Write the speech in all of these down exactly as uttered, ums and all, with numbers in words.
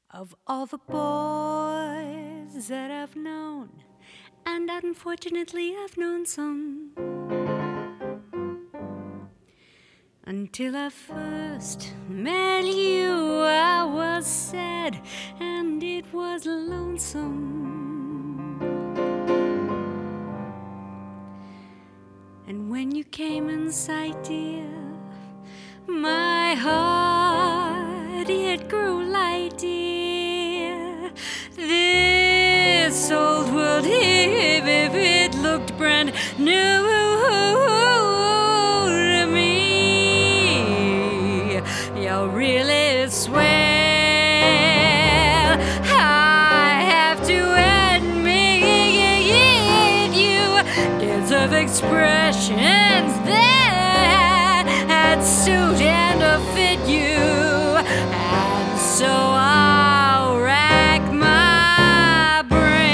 Of all the boys that I've known, and unfortunately I've known some, until I first met you, I was sad and it was lonesome. And when you came in sight, dear, my heart, it grew light, dear. This old world, if it looked brand new to me, you're really swell. I have to admit, you deserve expressions that suit and fit you, and so I'll rack my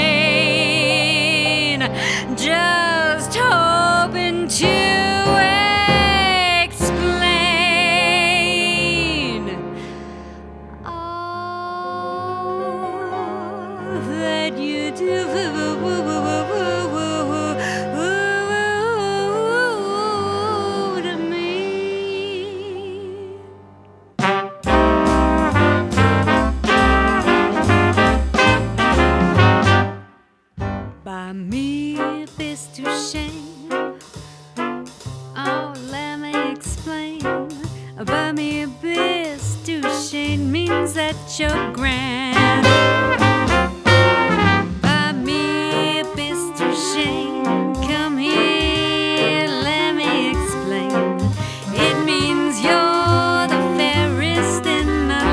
brain, just hoping to explain all that you do to me. Buy me a piece to shame. Oh, let me explain. Buy me a piece to shame means that you're grand. Buy me a piece to shame. Come here, let me explain. It means you're the fairest in the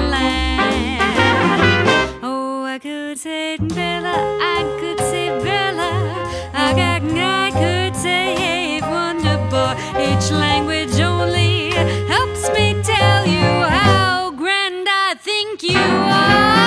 land. Oh, I could say Bella, I could say Bella, I, I, I could say Wonder Boy. Each language only helps me tell you how grand I think you are.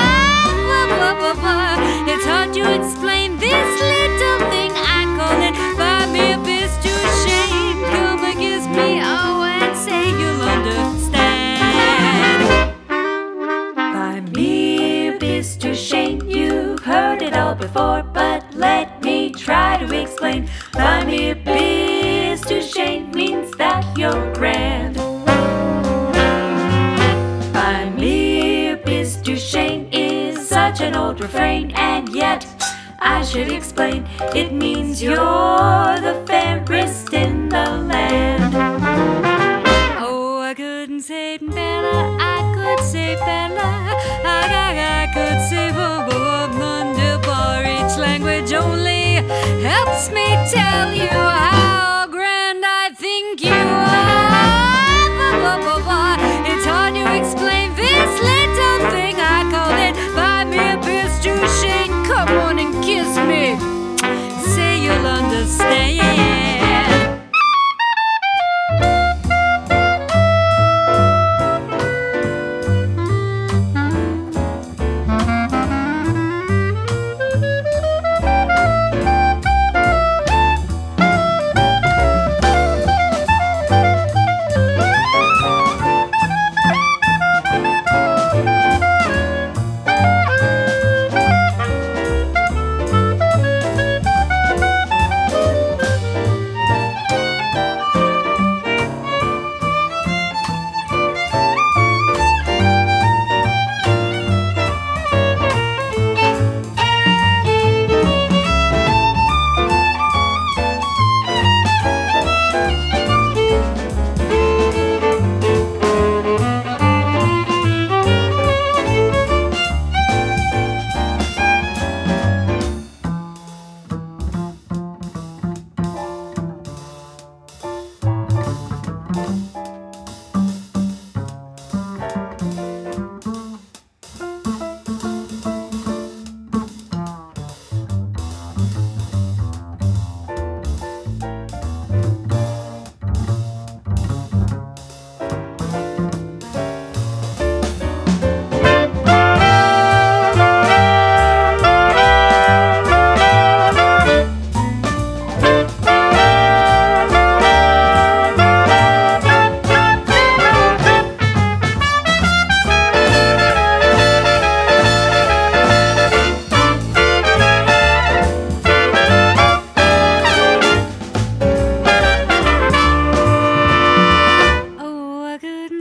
It's hard to explain this little thing I call it. Buy me a piece to shame. Come and kiss me, oh, and say you'll understand. Buy me a piece to shame. You've heard it all before, but let me try to explain. Buy me a piece to shame means that you're grand. Buy me a piece to shame is such an old refrain, and yet I should explain. It means you're the fairest in the land. Oh, I couldn't say Bella, I could say Bella, I, I, I could say Wonderbar. Each language only helps me tell you how grand I think you are. It's hard to explain this little thing I call it. Buy me a piece to shake. Come on and kiss me. Say you'll understand.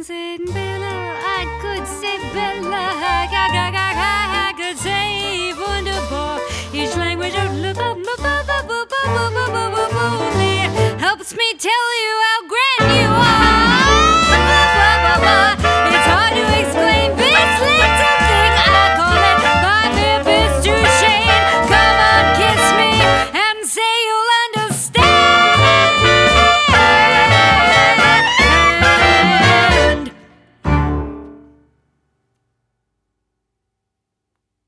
saying Bella, I could say Bella, I, I, I, I, I could say wunderbar. Each language helps me tell you how great